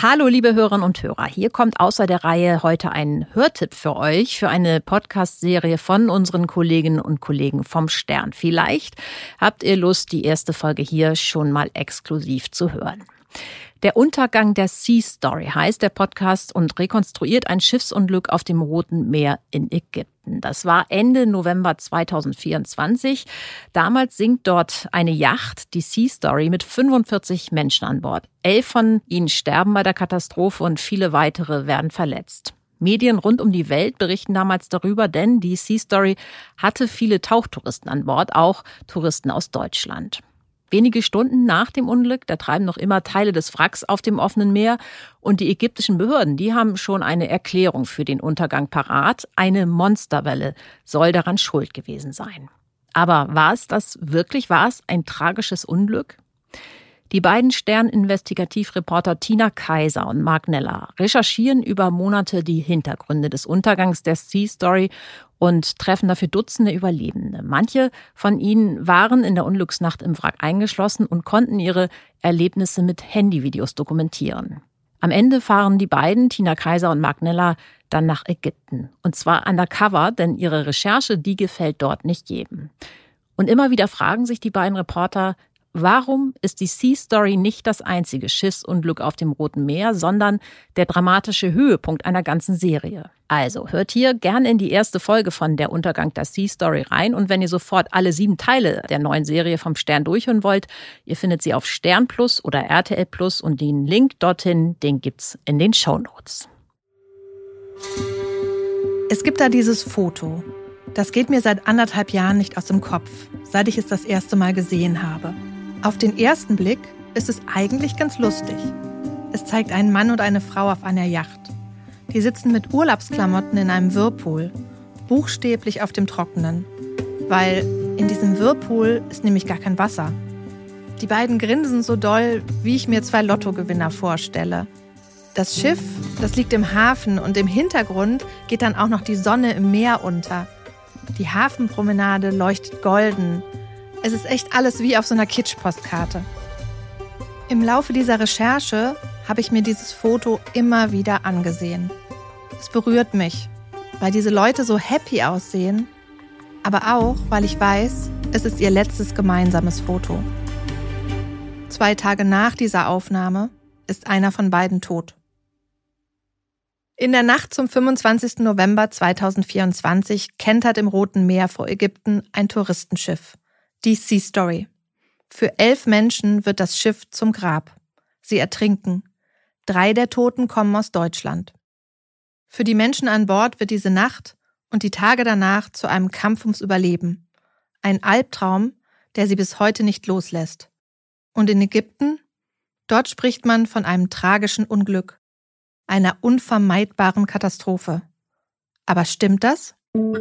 Hallo liebe Hörerinnen und Hörer, hier kommt außer der Reihe heute ein Hörtipp für euch, für eine Podcast-Serie von unseren Kolleginnen und Kollegen vom Stern. Vielleicht habt ihr Lust, die erste Folge hier schon mal exklusiv zu hören. Der Untergang der Sea Story heißt der Podcast und rekonstruiert ein Schiffsunglück auf dem Roten Meer in Ägypten. Das war Ende November 2024. Damals sinkt dort eine Yacht, die Sea Story, mit 45 Menschen an Bord. 11 von ihnen sterben bei der Katastrophe und viele weitere werden verletzt. Medien rund um die Welt berichten damals darüber, denn die Sea Story hatte viele Tauchtouristen an Bord, auch Touristen aus Deutschland. Wenige Stunden nach dem Unglück, da treiben noch immer Teile des Wracks auf dem offenen Meer. Und die ägyptischen Behörden, die haben schon eine Erklärung für den Untergang parat. Eine Monsterwelle soll daran schuld gewesen sein. Aber war es das wirklich? War es ein tragisches Unglück? Die beiden Stern-Investigativreporter Tina Kaiser und Mark Neller recherchieren über Monate die Hintergründe des Untergangs der Sea Story und treffen dafür Dutzende Überlebende. Manche von ihnen waren in der Unglücksnacht im Wrack eingeschlossen und konnten ihre Erlebnisse mit Handyvideos dokumentieren. Am Ende fahren die beiden, Tina Kaiser und Mark Neller, dann nach Ägypten. Und zwar undercover, denn ihre Recherche, die gefällt dort nicht jedem. Und immer wieder fragen sich die beiden Reporter, warum ist die Sea Story nicht das einzige Schiffsunglück auf dem Roten Meer, sondern der dramatische Höhepunkt einer ganzen Serie? Also hört hier gerne in die erste Folge von Der Untergang der Sea Story rein. Und wenn ihr sofort alle 7 Teile der neuen Serie vom Stern durchhören wollt, ihr findet sie auf Stern Plus oder RTL Plus und den Link dorthin, den gibt's in den Shownotes. Es gibt da dieses Foto. Das geht mir seit 1,5 Jahren nicht aus dem Kopf, seit ich es das erste Mal gesehen habe. Auf den ersten Blick ist es eigentlich ganz lustig. Es zeigt einen Mann und eine Frau auf einer Yacht. Die sitzen mit Urlaubsklamotten in einem Whirlpool, buchstäblich auf dem Trockenen. Weil in diesem Whirlpool ist nämlich gar kein Wasser. Die beiden grinsen so doll, wie ich mir 2 Lottogewinner vorstelle. Das Schiff, das liegt im Hafen und im Hintergrund geht dann auch noch die Sonne im Meer unter. Die Hafenpromenade leuchtet golden. Es ist echt alles wie auf so einer Kitsch-Postkarte. Im Laufe dieser Recherche habe ich mir dieses Foto immer wieder angesehen. Es berührt mich, weil diese Leute so happy aussehen, aber auch, weil ich weiß, es ist ihr letztes gemeinsames Foto. 2 Tage nach dieser Aufnahme ist einer von beiden tot. In der Nacht zum 25. November 2024 kentert im Roten Meer vor Ägypten ein Touristenschiff. Die Sea Story. Für 11 Menschen wird das Schiff zum Grab. Sie ertrinken. 3 der Toten kommen aus Deutschland. Für die Menschen an Bord wird diese Nacht und die Tage danach zu einem Kampf ums Überleben. Ein Albtraum, der sie bis heute nicht loslässt. Und in Ägypten? Dort spricht man von einem tragischen Unglück. Einer unvermeidbaren Katastrophe. Aber stimmt das?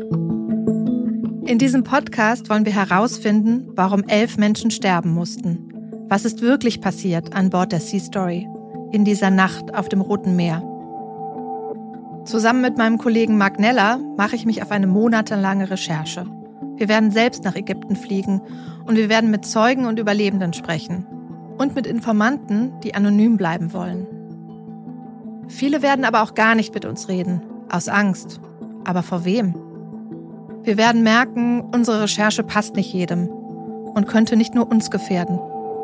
In diesem Podcast wollen wir herausfinden, warum 11 Menschen sterben mussten. Was ist wirklich passiert an Bord der Sea Story in dieser Nacht auf dem Roten Meer? Zusammen mit meinem Kollegen Mark Neller mache ich mich auf eine monatelange Recherche. Wir werden selbst nach Ägypten fliegen und wir werden mit Zeugen und Überlebenden sprechen. Und mit Informanten, die anonym bleiben wollen. Viele werden aber auch gar nicht mit uns reden, aus Angst. Aber vor wem? Wir werden merken, unsere Recherche passt nicht jedem und könnte nicht nur uns gefährden.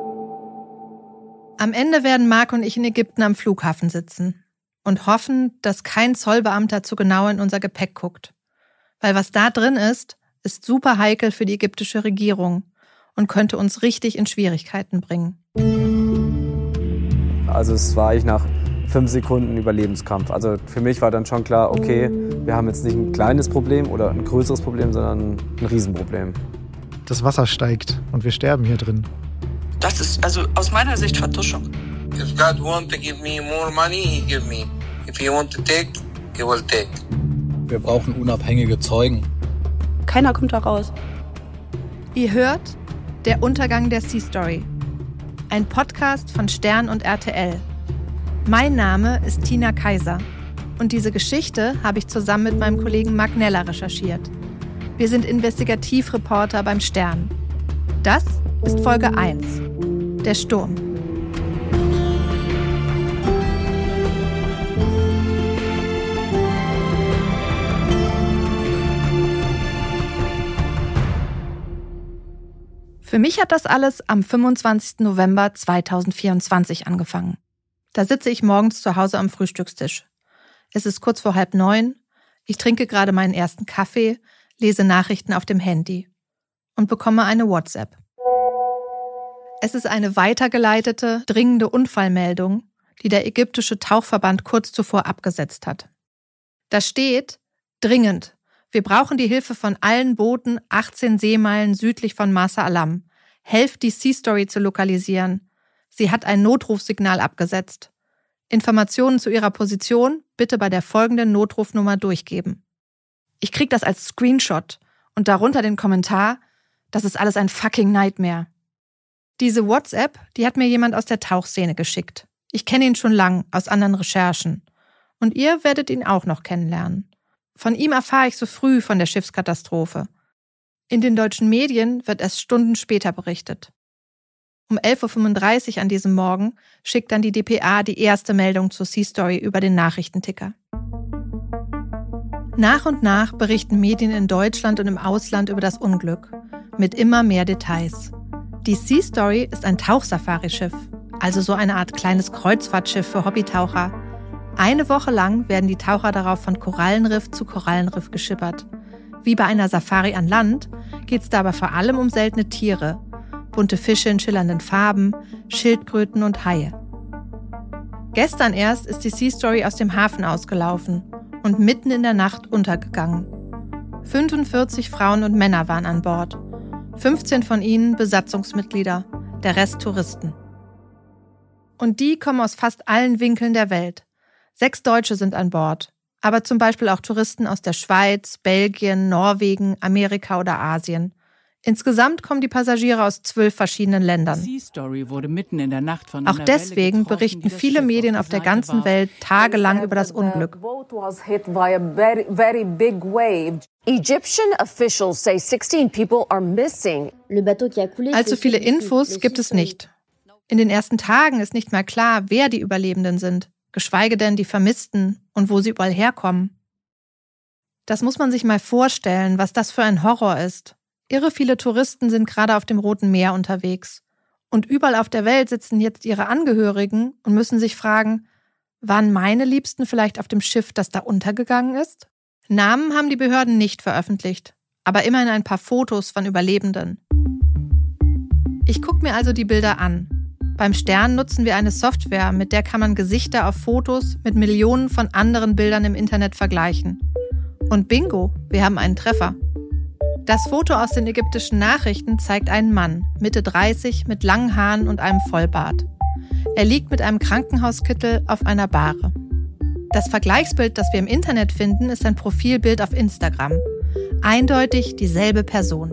Am Ende werden Mark und ich in Ägypten am Flughafen sitzen und hoffen, dass kein Zollbeamter zu genau in unser Gepäck guckt. Weil was da drin ist super heikel für die ägyptische Regierung und könnte uns richtig in Schwierigkeiten bringen. Also es war ich nach 5 Sekunden Überlebenskampf. Also für mich war dann schon klar, okay, wir haben jetzt nicht ein kleines Problem oder ein größeres Problem, sondern ein Riesenproblem. Das Wasser steigt und wir sterben hier drin. Das ist also aus meiner Sicht Vertuschung. If God want to give me more money, he give me. If he want to take, he will take. Wir brauchen unabhängige Zeugen. Keiner kommt da raus. Ihr hört Der Untergang der Sea Story. Ein Podcast von Stern und RTL. Mein Name ist Tina Kaiser und diese Geschichte habe ich zusammen mit meinem Kollegen Mark Neller recherchiert. Wir sind Investigativreporter beim Stern. Das ist Folge 1. Der Sturm. Für mich hat das alles am 25. November 2024 angefangen. Da sitze ich morgens zu Hause am Frühstückstisch. Es ist kurz vor 8:30. Ich trinke gerade meinen ersten Kaffee, lese Nachrichten auf dem Handy und bekomme eine WhatsApp. Es ist eine weitergeleitete, dringende Unfallmeldung, die der ägyptische Tauchverband kurz zuvor abgesetzt hat. Da steht: dringend. Wir brauchen die Hilfe von allen Booten 18 Seemeilen südlich von Marsa Alam. Helft, die Sea Story zu lokalisieren. Sie hat ein Notrufsignal abgesetzt. Informationen zu ihrer Position bitte bei der folgenden Notrufnummer durchgeben. Ich krieg das als Screenshot und darunter den Kommentar: das ist alles ein fucking Nightmare. Diese WhatsApp, die hat mir jemand aus der Tauchszene geschickt. Ich kenne ihn schon lang aus anderen Recherchen. Und ihr werdet ihn auch noch kennenlernen. Von ihm erfahre ich so früh von der Schiffskatastrophe. In den deutschen Medien wird erst Stunden später berichtet. Um 11:35 Uhr an diesem Morgen schickt dann die dpa die erste Meldung zur Sea Story über den Nachrichtenticker. Nach und nach berichten Medien in Deutschland und im Ausland über das Unglück, mit immer mehr Details. Die Sea Story ist ein Tauchsafari-Schiff, also so eine Art kleines Kreuzfahrtschiff für Hobbytaucher. Eine Woche lang werden die Taucher darauf von Korallenriff zu Korallenriff geschippert. Wie bei einer Safari an Land geht es dabei vor allem um seltene Tiere, bunte Fische in schillernden Farben, Schildkröten und Haie. Gestern erst ist die Sea Story aus dem Hafen ausgelaufen und mitten in der Nacht untergegangen. 45 Frauen und Männer waren an Bord. 15 von ihnen Besatzungsmitglieder, der Rest Touristen. Und die kommen aus fast allen Winkeln der Welt. 6 Deutsche sind an Bord, aber zum Beispiel auch Touristen aus der Schweiz, Belgien, Norwegen, Amerika oder Asien. Insgesamt kommen die Passagiere aus 12 verschiedenen Ländern. Auch deswegen berichten viele Medien auf der ganzen Welt tagelang über das Unglück. Allzu viele Infos gibt es nicht. In den ersten Tagen ist nicht mal klar, wer die Überlebenden sind, geschweige denn die Vermissten und wo sie überall herkommen. Das muss man sich mal vorstellen, was das für ein Horror ist. Irre viele Touristen sind gerade auf dem Roten Meer unterwegs. Und überall auf der Welt sitzen jetzt ihre Angehörigen und müssen sich fragen, waren meine Liebsten vielleicht auf dem Schiff, das da untergegangen ist? Namen haben die Behörden nicht veröffentlicht, aber immerhin ein paar Fotos von Überlebenden. Ich gucke mir also die Bilder an. Beim Stern nutzen wir eine Software, mit der kann man Gesichter auf Fotos mit Millionen von anderen Bildern im Internet vergleichen. Und bingo, wir haben einen Treffer. Das Foto aus den ägyptischen Nachrichten zeigt einen Mann, Mitte 30, mit langen Haaren und einem Vollbart. Er liegt mit einem Krankenhauskittel auf einer Bahre. Das Vergleichsbild, das wir im Internet finden, ist ein Profilbild auf Instagram. Eindeutig dieselbe Person.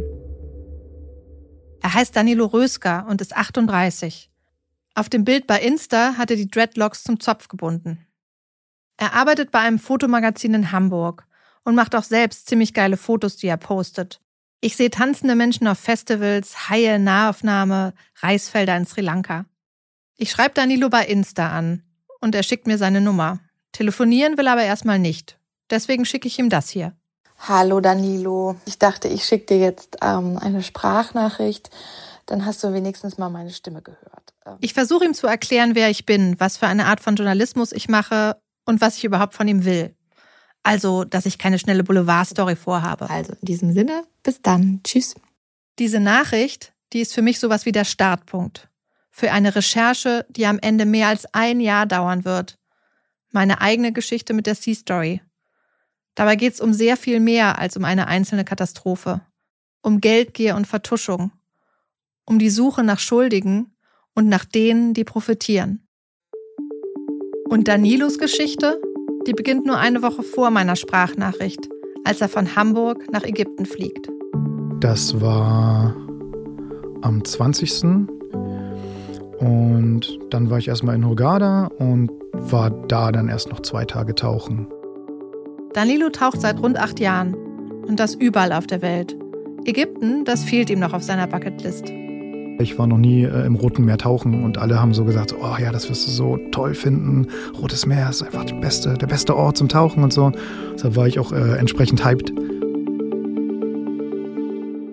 Er heißt Danilo Röska und ist 38. Auf dem Bild bei Insta hat er die Dreadlocks zum Zopf gebunden. Er arbeitet bei einem Fotomagazin in Hamburg und macht auch selbst ziemlich geile Fotos, die er postet. Ich sehe tanzende Menschen auf Festivals, Haie, Nahaufnahme, Reisfelder in Sri Lanka. Ich schreibe Danilo bei Insta an und er schickt mir seine Nummer. Telefonieren will er aber erstmal nicht. Deswegen schicke ich ihm das hier. Hallo Danilo, ich dachte, ich schicke dir jetzt eine Sprachnachricht, dann hast du wenigstens mal meine Stimme gehört. Ich versuche ihm zu erklären, wer ich bin, was für eine Art von Journalismus ich mache und was ich überhaupt von ihm will. Also, dass ich keine schnelle Boulevardstory vorhabe. Also in diesem Sinne, bis dann. Tschüss. Diese Nachricht, die ist für mich sowas wie der Startpunkt. Für eine Recherche, die am Ende mehr als 1 Jahr dauern wird. Meine eigene Geschichte mit der Sea Story. Dabei geht es um sehr viel mehr als um eine einzelne Katastrophe. Um Geldgier und Vertuschung. Um die Suche nach Schuldigen und nach denen, die profitieren. Und Danilos Geschichte? Die beginnt nur eine Woche vor meiner Sprachnachricht, als er von Hamburg nach Ägypten fliegt. Das war am 20. Und dann war ich erstmal in Hurghada und war da dann erst noch 2 Tage tauchen. Danilo taucht seit rund 8 Jahren und das überall auf der Welt. Ägypten, das fehlt ihm noch auf seiner Bucketlist. Ich war noch nie im Roten Meer tauchen und alle haben so gesagt, oh ja, das wirst du so toll finden. Rotes Meer ist einfach der beste Ort zum Tauchen und so. Deshalb war ich auch entsprechend hyped.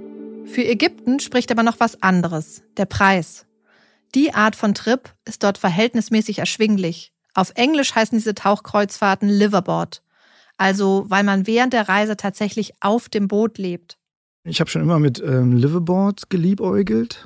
Für Ägypten spricht aber noch was anderes, der Preis. Die Art von Trip ist dort verhältnismäßig erschwinglich. Auf Englisch heißen diese Tauchkreuzfahrten Liveaboard. Also, weil man während der Reise tatsächlich auf dem Boot lebt. Ich habe schon immer mit Liveaboard geliebäugelt.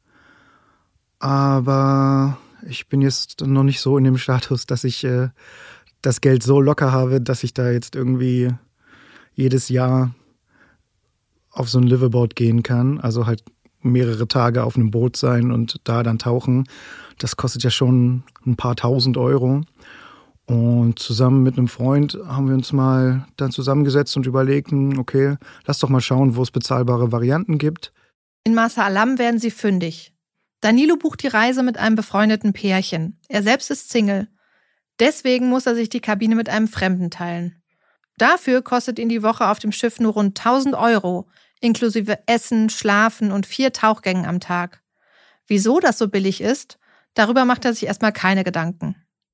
Aber ich bin jetzt noch nicht so in dem Status, dass ich das Geld so locker habe, dass ich da jetzt irgendwie jedes Jahr auf so ein Liveaboard gehen kann. Also halt mehrere Tage auf einem Boot sein und da dann tauchen. Das kostet ja schon ein paar tausend Euro. Und zusammen mit einem Freund haben wir uns mal dann zusammengesetzt und überlegt, okay, lass doch mal schauen, wo es bezahlbare Varianten gibt. In Marsa Alam werden sie fündig. Danilo bucht die Reise mit einem befreundeten Pärchen. Er selbst ist Single. Deswegen muss er sich die Kabine mit einem Fremden teilen. Dafür kostet ihn die Woche auf dem Schiff nur rund 1.000 Euro, inklusive Essen, Schlafen und 4 Tauchgängen am Tag. Wieso das so billig ist, darüber macht er sich erstmal keine Gedanken.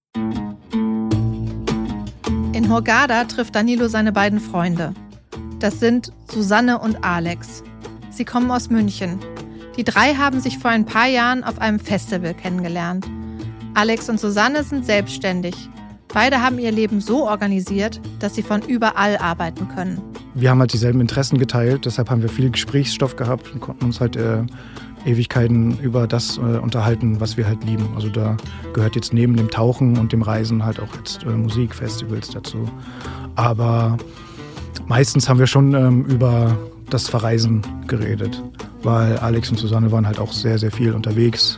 In Hurghada trifft Danilo seine beiden Freunde. Das sind Susanne und Alex. Sie kommen aus München. Die 3 haben sich vor ein paar Jahren auf einem Festival kennengelernt. Alex und Susanne sind selbstständig. Beide haben ihr Leben so organisiert, dass sie von überall arbeiten können. Wir haben halt dieselben Interessen geteilt, deshalb haben wir viel Gesprächsstoff gehabt und konnten uns halt Ewigkeiten über das unterhalten, was wir halt lieben. Also da gehört jetzt neben dem Tauchen und dem Reisen halt auch jetzt Musikfestivals dazu. Aber meistens haben wir schon über das Verreisen geredet, weil Alex und Susanne waren halt auch sehr, sehr viel unterwegs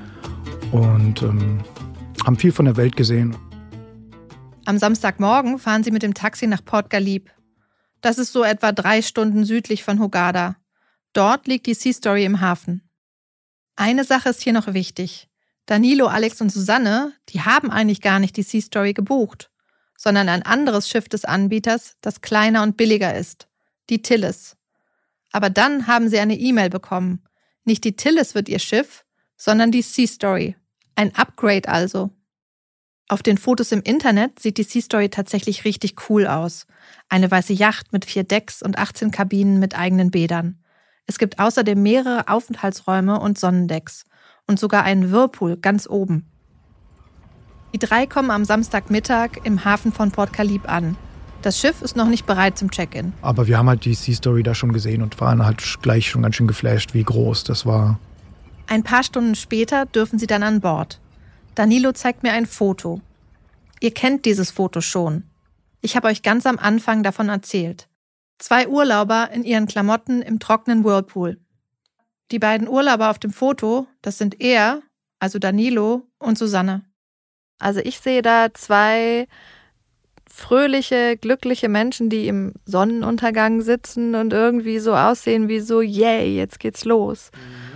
und haben viel von der Welt gesehen. Am Samstagmorgen fahren sie mit dem Taxi nach Port Ghalib. Das ist so etwa 3 Stunden südlich von Hurghada. Dort liegt die Sea Story im Hafen. Eine Sache ist hier noch wichtig. Danilo, Alex und Susanne, die haben eigentlich gar nicht die Sea Story gebucht, sondern ein anderes Schiff des Anbieters, das kleiner und billiger ist, die Tillis. Aber dann haben sie eine E-Mail bekommen. Nicht die Tillis wird ihr Schiff, sondern die Sea Story. Ein Upgrade also. Auf den Fotos im Internet sieht die Sea Story tatsächlich richtig cool aus. Eine weiße Yacht mit 4 Decks und 18 Kabinen mit eigenen Bädern. Es gibt außerdem mehrere Aufenthaltsräume und Sonnendecks und sogar einen Whirlpool ganz oben. Die 3 kommen am Samstagmittag im Hafen von Port Ghalib an. Das Schiff ist noch nicht bereit zum Check-in. Aber wir haben halt die Sea Story da schon gesehen und waren halt gleich schon ganz schön geflasht, wie groß das war. Ein paar Stunden später dürfen sie dann an Bord. Danilo zeigt mir ein Foto. Ihr kennt dieses Foto schon. Ich habe euch ganz am Anfang davon erzählt. 2 Urlauber in ihren Klamotten im trockenen Whirlpool. Die beiden Urlauber auf dem Foto, das sind er, also Danilo und Susanne. Also ich sehe da 2 fröhliche, glückliche Menschen, die im Sonnenuntergang sitzen und irgendwie so aussehen wie so, yay, jetzt geht's los.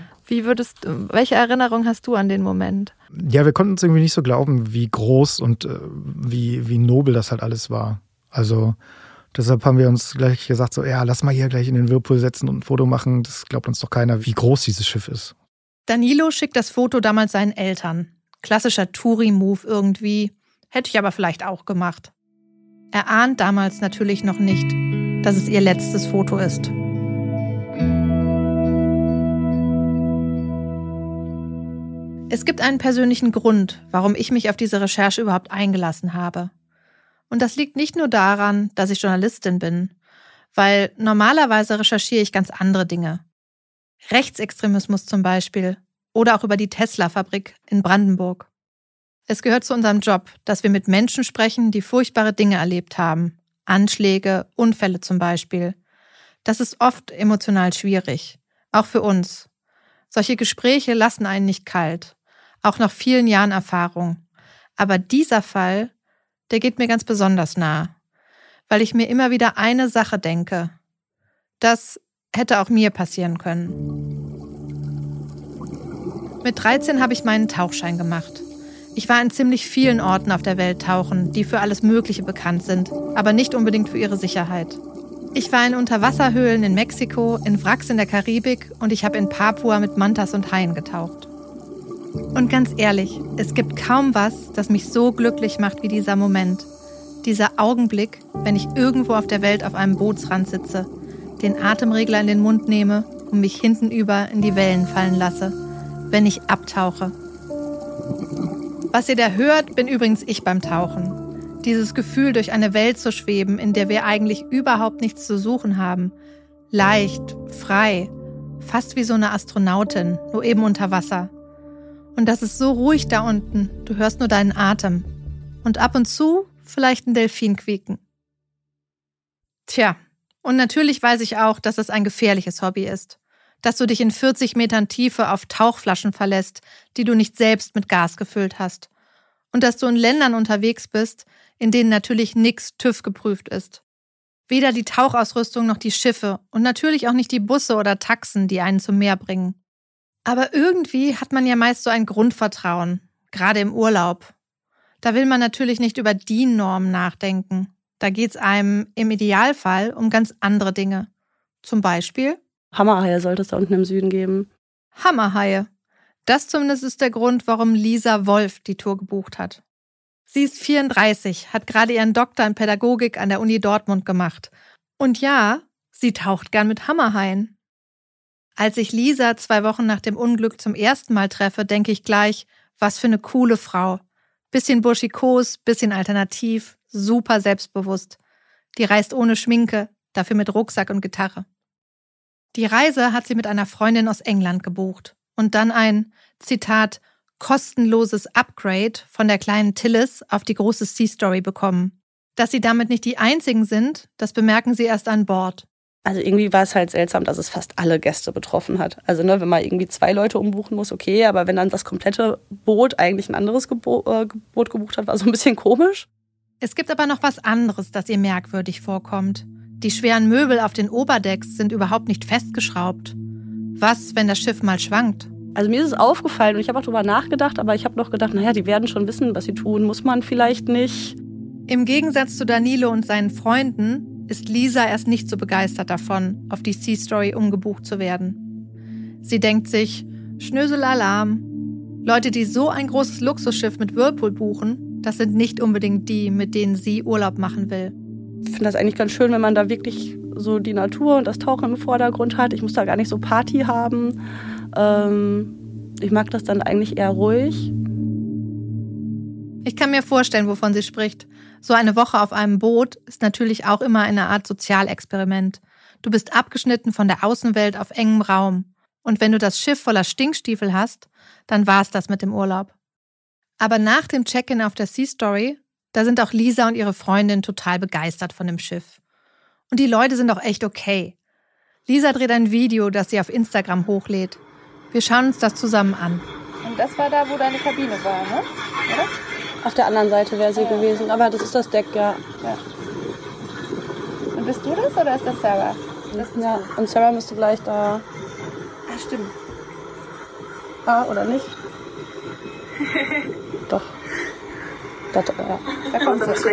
Welche Erinnerung hast du an den Moment? Ja, wir konnten uns irgendwie nicht so glauben, wie groß und wie nobel das halt alles war. Also deshalb haben wir uns gleich gesagt, so ja, lass mal hier gleich in den Whirlpool setzen und ein Foto machen. Das glaubt uns doch keiner, wie groß dieses Schiff ist. Danilo schickt das Foto damals seinen Eltern. Klassischer Touri-Move irgendwie. Hätte ich aber vielleicht auch gemacht. Er ahnt damals natürlich noch nicht, dass es ihr letztes Foto ist. Es gibt einen persönlichen Grund, warum ich mich auf diese Recherche überhaupt eingelassen habe. Und das liegt nicht nur daran, dass ich Journalistin bin, weil normalerweise recherchiere ich ganz andere Dinge. Rechtsextremismus zum Beispiel oder auch über die Tesla-Fabrik in Brandenburg. Es gehört zu unserem Job, dass wir mit Menschen sprechen, die furchtbare Dinge erlebt haben. Anschläge, Unfälle zum Beispiel. Das ist oft emotional schwierig, auch für uns. Solche Gespräche lassen einen nicht kalt. Auch nach vielen Jahren Erfahrung. Aber dieser Fall, der geht mir ganz besonders nah, weil ich mir immer wieder eine Sache denke. Das hätte auch mir passieren können. Mit 13 habe ich meinen Tauchschein gemacht. Ich war in ziemlich vielen Orten auf der Welt tauchen, die für alles Mögliche bekannt sind, aber nicht unbedingt für ihre Sicherheit. Ich war in Unterwasserhöhlen in Mexiko, in Wracks in der Karibik und ich habe in Papua mit Mantas und Haien getaucht. Und ganz ehrlich, es gibt kaum was, das mich so glücklich macht wie dieser Moment. Dieser Augenblick, wenn ich irgendwo auf der Welt auf einem Bootsrand sitze, den Atemregler in den Mund nehme und mich hintenüber in die Wellen fallen lasse, wenn ich abtauche. Was ihr da hört, bin übrigens ich beim Tauchen. Dieses Gefühl, durch eine Welt zu schweben, in der wir eigentlich überhaupt nichts zu suchen haben. Leicht, frei, fast wie so eine Astronautin, nur eben unter Wasser. Und das ist so ruhig da unten, du hörst nur deinen Atem. Und ab und zu vielleicht ein Delfin quieken. Tja, und natürlich weiß ich auch, dass es ein gefährliches Hobby ist. Dass du dich in 40 Metern Tiefe auf Tauchflaschen verlässt, die du nicht selbst mit Gas gefüllt hast. Und dass du in Ländern unterwegs bist, in denen natürlich nix TÜV geprüft ist. Weder die Tauchausrüstung noch die Schiffe und natürlich auch nicht die Busse oder Taxen, die einen zum Meer bringen. Aber irgendwie hat man ja meist so ein Grundvertrauen, gerade im Urlaub. Da will man natürlich nicht über DIN-Normen nachdenken. Da geht's einem im Idealfall um ganz andere Dinge. Zum Beispiel Hammerhaie sollte es da unten im Süden geben. Hammerhaie. Das zumindest ist der Grund, warum Lisa Wolf die Tour gebucht hat. Sie ist 34, hat gerade ihren Doktor in Pädagogik an der Uni Dortmund gemacht. Und ja, sie taucht gern mit Hammerhaien. Als ich Lisa 2 Wochen nach dem Unglück zum ersten Mal treffe, denke ich gleich, was für eine coole Frau. Bisschen burschikos, bisschen alternativ, super selbstbewusst. Die reist ohne Schminke, dafür mit Rucksack und Gitarre. Die Reise hat sie mit einer Freundin aus England gebucht und dann ein, Zitat, kostenloses Upgrade von der kleinen Tillis auf die große Sea Story bekommen. Dass sie damit nicht die einzigen sind, das bemerken sie erst an Bord. Also irgendwie war es halt seltsam, dass es fast alle Gäste betroffen hat. Also wenn man irgendwie 2 Leute umbuchen muss, okay, aber wenn dann das komplette Boot eigentlich ein anderes Boot gebucht hat, war so ein bisschen komisch. Es gibt aber noch was anderes, das ihr merkwürdig vorkommt. Die schweren Möbel auf den Oberdecks sind überhaupt nicht festgeschraubt. Was, wenn das Schiff mal schwankt? Also mir ist es aufgefallen und ich habe auch drüber nachgedacht, aber ich habe noch gedacht, naja, die werden schon wissen, was sie tun, muss man vielleicht nicht. Im Gegensatz zu Danilo und seinen Freunden ist Lisa erst nicht so begeistert davon, auf die Sea Story umgebucht zu werden. Sie denkt sich, Schnöselalarm. Leute, die so ein großes Luxusschiff mit Whirlpool buchen, das sind nicht unbedingt die, mit denen sie Urlaub machen will. Ich finde das eigentlich ganz schön, wenn man da wirklich so die Natur und das Tauchen im Vordergrund hat. Ich muss da gar nicht so Party haben. Ich mag das dann eigentlich eher ruhig. Ich kann mir vorstellen, wovon sie spricht. So eine Woche auf einem Boot ist natürlich auch immer eine Art Sozialexperiment. Du bist abgeschnitten von der Außenwelt auf engem Raum. Und wenn du das Schiff voller Stinkstiefel hast, dann war's das mit dem Urlaub. Aber nach dem Check-in auf der Sea Story, da sind auch Lisa und ihre Freundin total begeistert von dem Schiff. Und die Leute sind auch echt okay. Lisa dreht ein Video, das sie auf Instagram hochlädt. Wir schauen uns das zusammen an. Und das war da, wo deine Kabine war, ne? Oder? Auf der anderen Seite wäre sie gewesen, aber das ist das Deck, ja. Und bist du das oder ist das Sarah? Ja, und Sarah müsste gleich da... Ah, stimmt. Ah, oder nicht? Doch. Das, ja. Da kommt sie.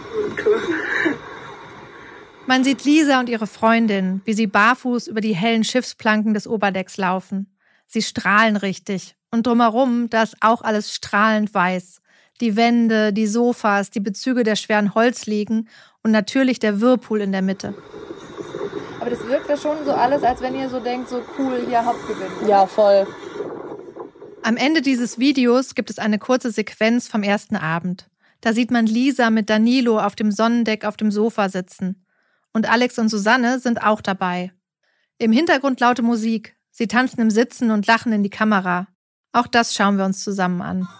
Man sieht Lisa und ihre Freundin, wie sie barfuß über die hellen Schiffsplanken des Oberdecks laufen. Sie strahlen richtig. Und drumherum, da ist auch alles strahlend weiß. Die Wände, die Sofas, die Bezüge der schweren Holzliegen und natürlich der Whirlpool in der Mitte. Aber das wirkt ja schon so alles, als wenn ihr so denkt, so cool, hier Hauptgewinn. Ja, voll. Am Ende dieses Videos gibt es eine kurze Sequenz vom ersten Abend. Da sieht man Lisa mit Danilo auf dem Sonnendeck auf dem Sofa sitzen. Und Alex und Susanne sind auch dabei. Im Hintergrund laute Musik. Sie tanzen im Sitzen und lachen in die Kamera. Auch das schauen wir uns zusammen an.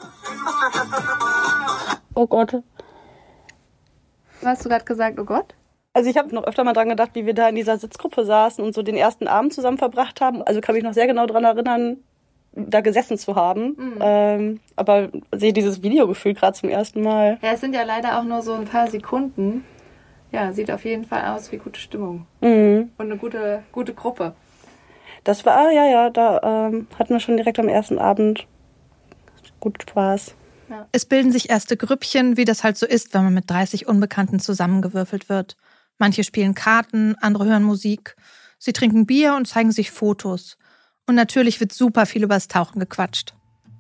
Oh Gott. Hast du gerade gesagt, oh Gott? Also ich habe noch öfter mal dran gedacht, wie wir da in dieser Sitzgruppe saßen und so den ersten Abend zusammen verbracht haben. Also kann mich noch sehr genau daran erinnern, da gesessen zu haben. Aber sehe dieses Videogefühl gerade zum ersten Mal. Ja, es sind ja leider auch nur so ein paar Sekunden. Ja, sieht auf jeden Fall aus wie gute Stimmung. Mhm. Und eine gute Gruppe. Das war, da hatten wir schon direkt am ersten Abend gut Spaß. Ja. Es bilden sich erste Grüppchen, wie das halt so ist, wenn man mit 30 Unbekannten zusammengewürfelt wird. Manche spielen Karten, andere hören Musik. Sie trinken Bier und zeigen sich Fotos. Und natürlich wird super viel übers Tauchen gequatscht.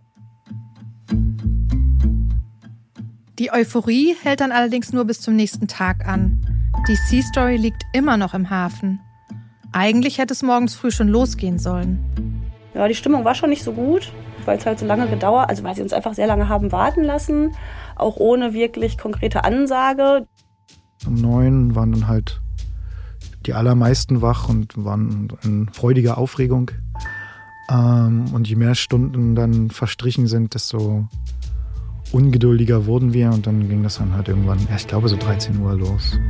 Die Euphorie hält dann allerdings nur bis zum nächsten Tag an. Die Sea Story liegt immer noch im Hafen. Eigentlich hätte es morgens früh schon losgehen sollen. Ja, die Stimmung war schon nicht so gut, weil es halt so lange gedauert, also weil sie uns einfach sehr lange haben warten lassen, auch ohne wirklich konkrete Ansage. Um 9 waren dann halt die allermeisten wach und waren in freudiger Aufregung. Und je mehr Stunden dann verstrichen sind, desto ungeduldiger wurden wir. Und dann ging das dann halt irgendwann, ich glaube so 13 Uhr los.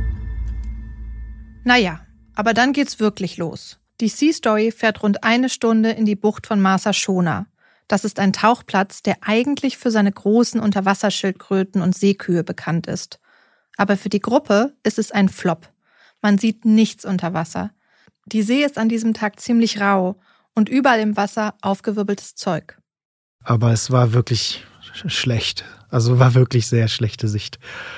Naja, aber dann geht's wirklich los. Die Sea Story fährt rund 1 Stunde in die Bucht von Marsa Shona. Das ist ein Tauchplatz, der eigentlich für seine großen Unterwasserschildkröten und Seekühe bekannt ist. Aber für die Gruppe ist es ein Flop. Man sieht nichts unter Wasser. Die See ist an diesem Tag ziemlich rau und überall im Wasser aufgewirbeltes Zeug. Aber es war wirklich schlecht. Also war wirklich sehr schlechte Sicht.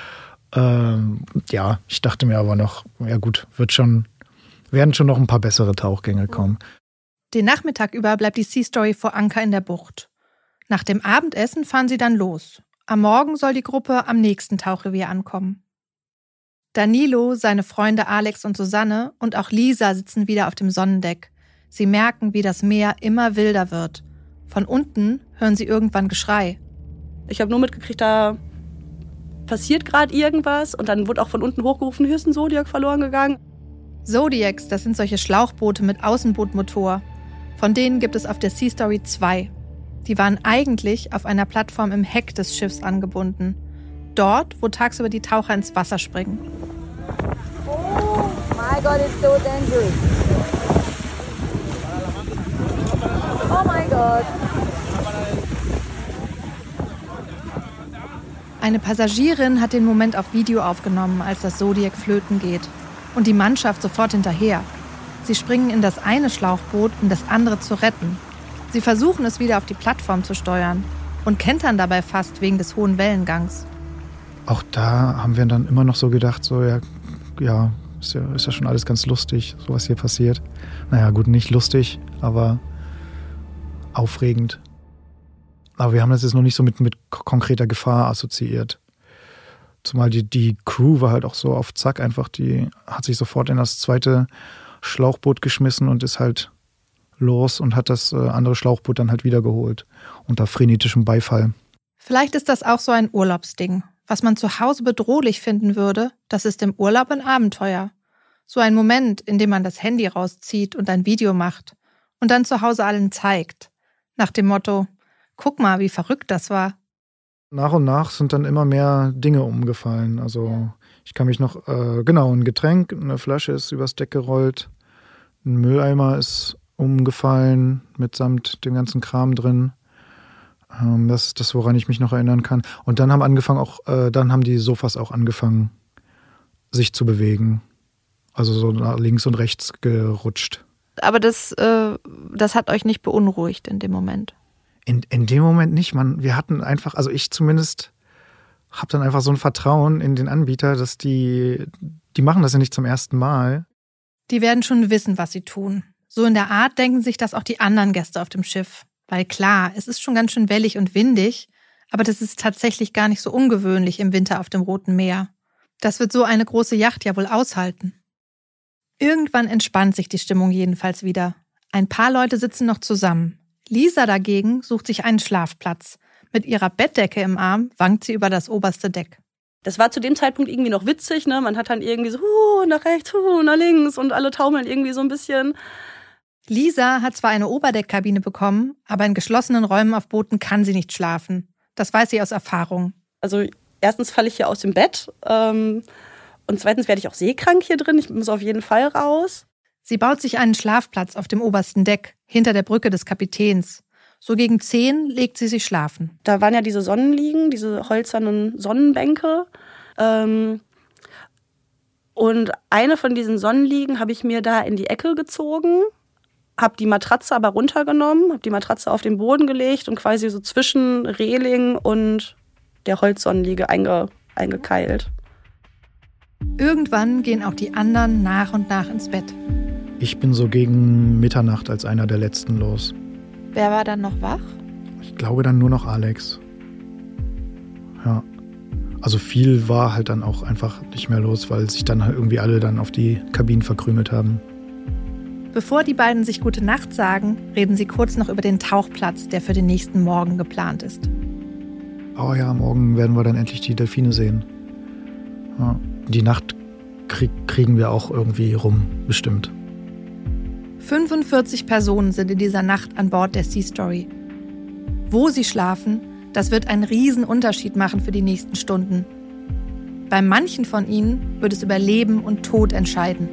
Ja, ich dachte mir aber noch, ja gut, werden schon noch ein paar bessere Tauchgänge kommen. Den Nachmittag über bleibt die Sea Story vor Anker in der Bucht. Nach dem Abendessen fahren sie dann los. Am Morgen soll die Gruppe am nächsten Tauchrevier ankommen. Danilo, seine Freunde Alex und Susanne und auch Lisa sitzen wieder auf dem Sonnendeck. Sie merken, wie das Meer immer wilder wird. Von unten hören sie irgendwann Geschrei. Ich habe nur mitgekriegt, da passiert gerade irgendwas und dann wurde auch von unten hochgerufen, hier ist ein Zodiac verloren gegangen. Zodiacs, das sind solche Schlauchboote mit Außenbootmotor. Von denen gibt es auf der Sea Story 2. Die waren eigentlich auf einer Plattform im Heck des Schiffs angebunden. Dort, wo tagsüber die Taucher ins Wasser springen. Oh my God, it's so dangerous. Oh my God. Eine Passagierin hat den Moment auf Video aufgenommen, als das Zodiac flöten geht. Und die Mannschaft sofort hinterher. Sie springen in das eine Schlauchboot, um das andere zu retten. Sie versuchen es wieder auf die Plattform zu steuern und kentern dabei fast wegen des hohen Wellengangs. Auch da haben wir dann immer noch so gedacht, so ist ja schon alles ganz lustig, so was hier passiert. Naja, gut, nicht lustig, aber aufregend. Aber wir haben das jetzt noch nicht so mit konkreter Gefahr assoziiert. Zumal die Crew war halt auch so auf Zack einfach, die hat sich sofort in das zweite Schlauchboot geschmissen und ist halt los und hat das andere Schlauchboot dann halt wiedergeholt. Unter frenetischem Beifall. Vielleicht ist das auch so ein Urlaubsding. Was man zu Hause bedrohlich finden würde, das ist im Urlaub ein Abenteuer. So ein Moment, in dem man das Handy rauszieht und ein Video macht und dann zu Hause allen zeigt. Nach dem Motto, guck mal, wie verrückt das war. Nach und nach sind dann immer mehr Dinge umgefallen. Also ich kann mich noch, ein Getränk, eine Flasche ist übers Deck gerollt, ein Mülleimer ist umgefallen mitsamt dem ganzen Kram drin. Das ist das, woran ich mich noch erinnern kann. Und dann haben die Sofas auch angefangen, sich zu bewegen. Also so nach links und rechts gerutscht. Aber das hat euch nicht beunruhigt in dem Moment? In dem Moment nicht. Wir hatten einfach, also ich zumindest habe dann einfach so ein Vertrauen in den Anbieter, dass die machen das ja nicht zum ersten Mal. Die werden schon wissen, was sie tun. So in der Art denken sich das auch die anderen Gäste auf dem Schiff. Weil klar, es ist schon ganz schön wellig und windig, aber das ist tatsächlich gar nicht so ungewöhnlich im Winter auf dem Roten Meer. Das wird so eine große Yacht ja wohl aushalten. Irgendwann entspannt sich die Stimmung jedenfalls wieder. Ein paar Leute sitzen noch zusammen. Lisa dagegen sucht sich einen Schlafplatz. Mit ihrer Bettdecke im Arm wankt sie über das oberste Deck. Das war zu dem Zeitpunkt irgendwie noch witzig, ne? Man hat dann irgendwie so nach rechts, nach links und alle taumeln irgendwie so ein bisschen. Lisa hat zwar eine Oberdeckkabine bekommen, aber in geschlossenen Räumen auf Booten kann sie nicht schlafen. Das weiß sie aus Erfahrung. Also erstens falle ich hier aus dem Bett und zweitens werde ich auch seekrank hier drin. Ich muss auf jeden Fall raus. Sie baut sich einen Schlafplatz auf dem obersten Deck, hinter der Brücke des Kapitäns. So gegen 10 legt sie sich schlafen. Da waren ja diese Sonnenliegen, diese holzernen Sonnenbänke. Und eine von diesen Sonnenliegen habe ich mir da in die Ecke gezogen, habe die Matratze aber runtergenommen, habe die Matratze auf den Boden gelegt und quasi so zwischen Reling und der Holzsonnenliege eingekeilt. Irgendwann gehen auch die anderen nach und nach ins Bett. Ich bin so gegen Mitternacht als einer der Letzten los. Wer war dann noch wach? Ich glaube dann nur noch Alex. Ja. Also viel war halt dann auch einfach nicht mehr los, weil sich dann halt irgendwie alle dann auf die Kabinen verkrümelt haben. Bevor die beiden sich gute Nacht sagen, reden sie kurz noch über den Tauchplatz, der für den nächsten Morgen geplant ist. Oh ja, morgen werden wir dann endlich die Delfine sehen. Ja, die Nacht kriegen wir auch irgendwie rum, bestimmt. 45 Personen sind in dieser Nacht an Bord der Sea Story. Wo sie schlafen, das wird einen riesen Unterschied machen für die nächsten Stunden. Bei manchen von ihnen wird es über Leben und Tod entscheiden.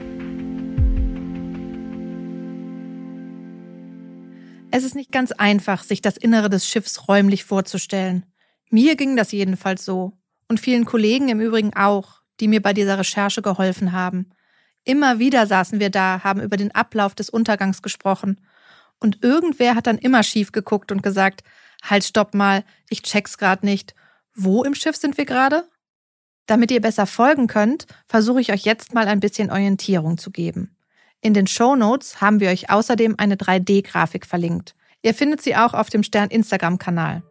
Es ist nicht ganz einfach, sich das Innere des Schiffs räumlich vorzustellen. Mir ging das jedenfalls so. Und vielen Kollegen im Übrigen auch, die mir bei dieser Recherche geholfen haben. Immer wieder saßen wir da, haben über den Ablauf des Untergangs gesprochen. Und irgendwer hat dann immer schief geguckt und gesagt, halt, stopp mal, ich check's gerade nicht. Wo im Schiff sind wir gerade? Damit ihr besser folgen könnt, versuche ich euch jetzt mal ein bisschen Orientierung zu geben. In den Shownotes haben wir euch außerdem eine 3D-Grafik verlinkt. Ihr findet sie auch auf dem Stern Instagram-Kanal.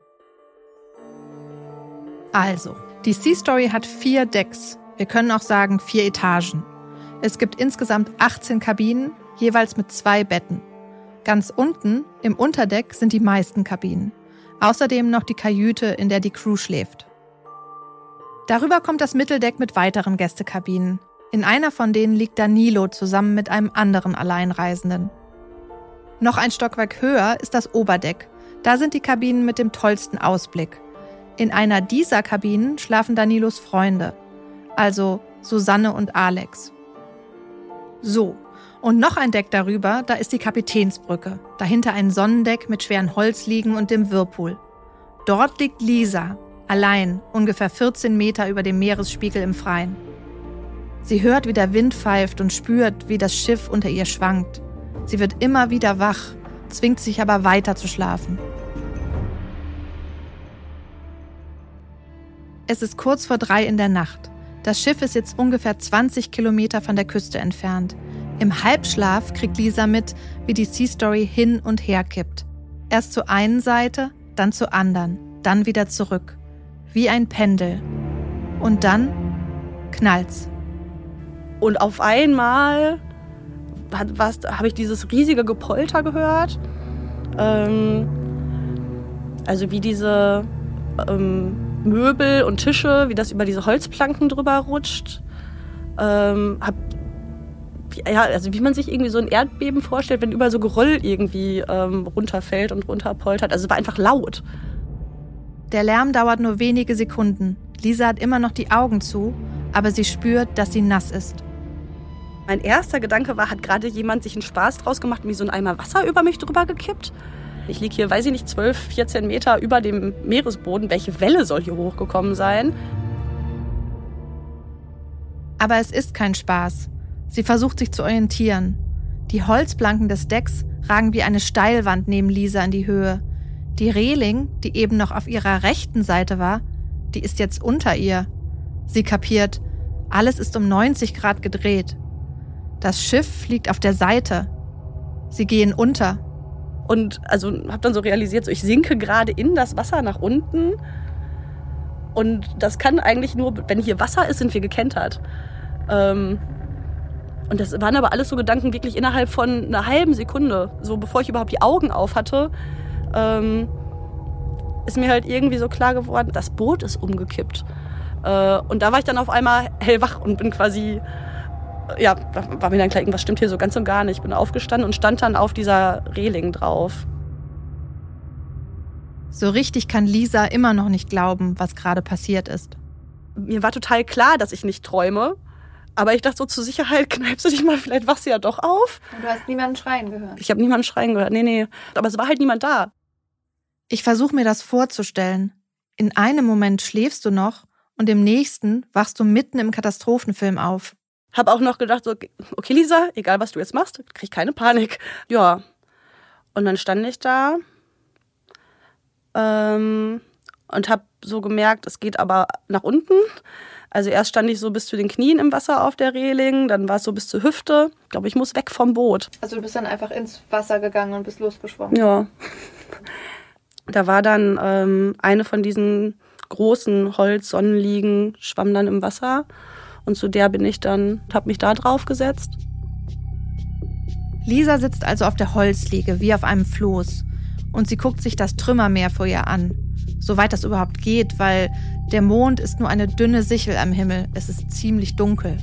Also, die Sea Story hat 4 Decks. Wir können auch sagen 4 Etagen. Es gibt insgesamt 18 Kabinen, jeweils mit 2 Betten. Ganz unten, im Unterdeck, sind die meisten Kabinen. Außerdem noch die Kajüte, in der die Crew schläft. Darüber kommt das Mitteldeck mit weiteren Gästekabinen. In einer von denen liegt Danilo zusammen mit einem anderen Alleinreisenden. Noch ein Stockwerk höher ist das Oberdeck. Da sind die Kabinen mit dem tollsten Ausblick. In einer dieser Kabinen schlafen Danilos Freunde, also Susanne und Alex. So, und noch ein Deck darüber, da ist die Kapitänsbrücke. Dahinter ein Sonnendeck mit schweren Holzliegen und dem Whirlpool. Dort liegt Lisa, allein, ungefähr 14 Meter über dem Meeresspiegel im Freien. Sie hört, wie der Wind pfeift und spürt, wie das Schiff unter ihr schwankt. Sie wird immer wieder wach, zwingt sich aber weiter zu schlafen. Es ist kurz vor 3 in der Nacht. Das Schiff ist jetzt ungefähr 20 Kilometer von der Küste entfernt. Im Halbschlaf kriegt Lisa mit, wie die Sea Story hin und her kippt. Erst zur einen Seite, dann zur anderen, dann wieder zurück. Wie ein Pendel. Und dann knallt's. Und auf einmal habe ich dieses riesige Gepolter gehört. Also wie diese Möbel und Tische, wie das über diese Holzplanken drüber rutscht. Also wie man sich irgendwie so ein Erdbeben vorstellt, wenn überall so Geröll irgendwie runterfällt und runterpoltert. Also es war einfach laut. Der Lärm dauert nur wenige Sekunden. Lisa hat immer noch die Augen zu, aber sie spürt, dass sie nass ist. Mein erster Gedanke war, hat gerade jemand sich einen Spaß draus gemacht und mir so einen Eimer Wasser über mich drüber gekippt? Ich liege hier, weiß ich nicht, 12, 14 Meter über dem Meeresboden. Welche Welle soll hier hochgekommen sein? Aber es ist kein Spaß. Sie versucht sich zu orientieren. Die Holzplanken des Decks ragen wie eine Steilwand neben Lisa in die Höhe. Die Reling, die eben noch auf ihrer rechten Seite war, die ist jetzt unter ihr. Sie kapiert, alles ist um 90 Grad gedreht. Das Schiff liegt auf der Seite. Sie gehen unter. Und also habe dann so realisiert, so ich sinke gerade in das Wasser nach unten. Und das kann eigentlich nur, wenn hier Wasser ist, sind wir gekentert. Und das waren aber alles so Gedanken wirklich innerhalb von einer halben Sekunde. So bevor ich überhaupt die Augen auf hatte, ist mir halt irgendwie so klar geworden, das Boot ist umgekippt. Und da war ich dann auf einmal hellwach und bin quasi, ja, war mir dann klar, irgendwas stimmt hier so ganz und gar nicht. Ich bin aufgestanden und stand dann auf dieser Reling drauf. So richtig kann Lisa immer noch nicht glauben, was gerade passiert ist. Mir war total klar, dass ich nicht träume. Aber ich dachte so, zur Sicherheit kneipst du dich mal, vielleicht wachst du ja doch auf. Und du hast niemanden schreien gehört? Ich habe niemanden schreien gehört, nee. Aber es war halt niemand da. Ich versuche mir das vorzustellen. In einem Moment schläfst du noch und im nächsten wachst du mitten im Katastrophenfilm auf. Hab auch noch gedacht, so, okay Lisa, egal was du jetzt machst, krieg keine Panik. Ja. Und dann stand ich da und hab so gemerkt, es geht aber nach unten. Also erst stand ich so bis zu den Knien im Wasser auf der Reling, dann war es so bis zur Hüfte. Ich glaube, ich muss weg vom Boot. Also du bist dann einfach ins Wasser gegangen und bist losgeschwommen? Ja. Da war dann eine von diesen großen Holz-Sonnenliegen, schwamm dann im Wasser. Und zu der bin ich dann, habe mich da drauf gesetzt. Lisa sitzt also auf der Holzliege wie auf einem Floß und sie guckt sich das Trümmermeer vor ihr an. Soweit das überhaupt geht, weil der Mond ist nur eine dünne Sichel am Himmel. Es ist ziemlich dunkel.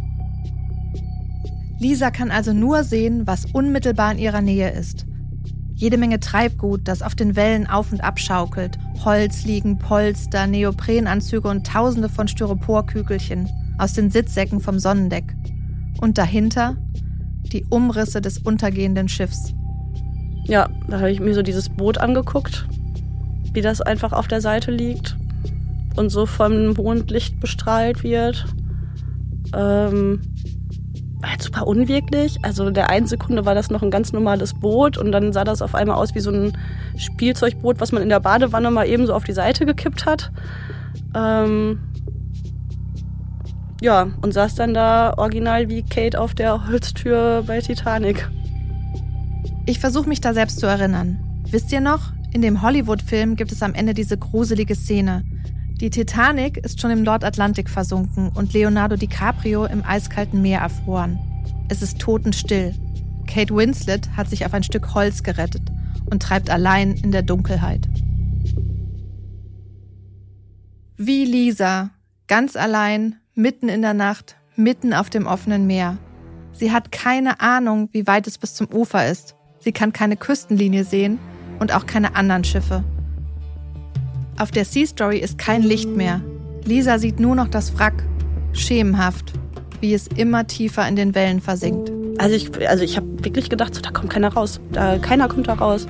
Lisa kann also nur sehen, was unmittelbar in ihrer Nähe ist. Jede Menge Treibgut, das auf den Wellen auf und ab schaukelt. Holzliegen, Polster, Neoprenanzüge und tausende von Styroporkügelchen aus den Sitzsäcken vom Sonnendeck. Und dahinter die Umrisse des untergehenden Schiffs. Ja, da habe ich mir so dieses Boot angeguckt, wie das einfach auf der Seite liegt und so vom Mondlicht bestrahlt wird. War halt super unwirklich. Also der einen Sekunde war das noch ein ganz normales Boot und dann sah das auf einmal aus wie so ein Spielzeugboot, was man in der Badewanne mal eben so auf die Seite gekippt hat. Ja, und saß dann da original wie Kate auf der Holztür bei Titanic. Ich versuche mich da selbst zu erinnern. Wisst ihr noch? In dem Hollywood-Film gibt es am Ende diese gruselige Szene. Die Titanic ist schon im Nordatlantik versunken und Leonardo DiCaprio im eiskalten Meer erfroren. Es ist totenstill. Kate Winslet hat sich auf ein Stück Holz gerettet und treibt allein in der Dunkelheit. Wie Lisa, ganz allein, mitten in der Nacht, mitten auf dem offenen Meer. Sie hat keine Ahnung, wie weit es bis zum Ufer ist. Sie kann keine Küstenlinie sehen und auch keine anderen Schiffe. Auf der Sea Story ist kein Licht mehr. Lisa sieht nur noch das Wrack, schemenhaft, wie es immer tiefer in den Wellen versinkt. Also ich habe wirklich gedacht, so, da kommt keiner raus. Keiner kommt da raus.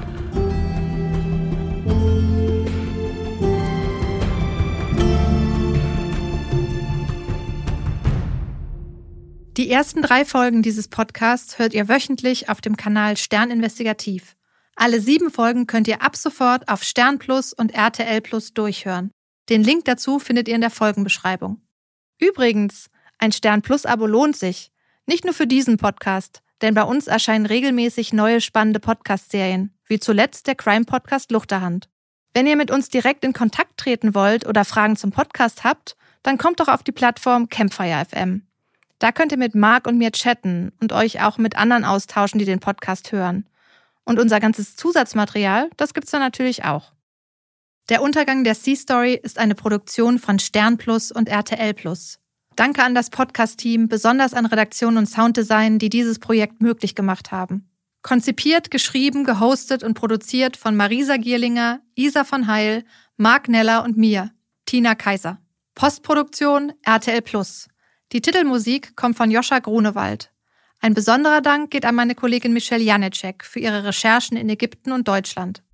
Die ersten 3 Folgen dieses Podcasts hört ihr wöchentlich auf dem Kanal Stern Investigativ. Alle 7 Folgen könnt ihr ab sofort auf Stern Plus und RTL Plus durchhören. Den Link dazu findet ihr in der Folgenbeschreibung. Übrigens, ein Stern Plus Abo lohnt sich. Nicht nur für diesen Podcast, denn bei uns erscheinen regelmäßig neue spannende Podcast-Serien, wie zuletzt der Crime-Podcast Luchterhand. Wenn ihr mit uns direkt in Kontakt treten wollt oder Fragen zum Podcast habt, dann kommt doch auf die Plattform Campfire FM. Da könnt ihr mit Marc und mir chatten und euch auch mit anderen austauschen, die den Podcast hören. Und unser ganzes Zusatzmaterial, das gibt's dann natürlich auch. Der Untergang der Sea Story ist eine Produktion von Stern Plus und RTL Plus. Danke an das Podcast-Team, besonders an Redaktion und Sounddesign, die dieses Projekt möglich gemacht haben. Konzipiert, geschrieben, gehostet und produziert von Marisa Gierlinger, Isa von Heil, Marc Neller und mir, Tina Kaiser. Postproduktion RTL Plus. Die Titelmusik kommt von Joscha Grunewald. Ein besonderer Dank geht an meine Kollegin Michelle Janicek für ihre Recherchen in Ägypten und Deutschland.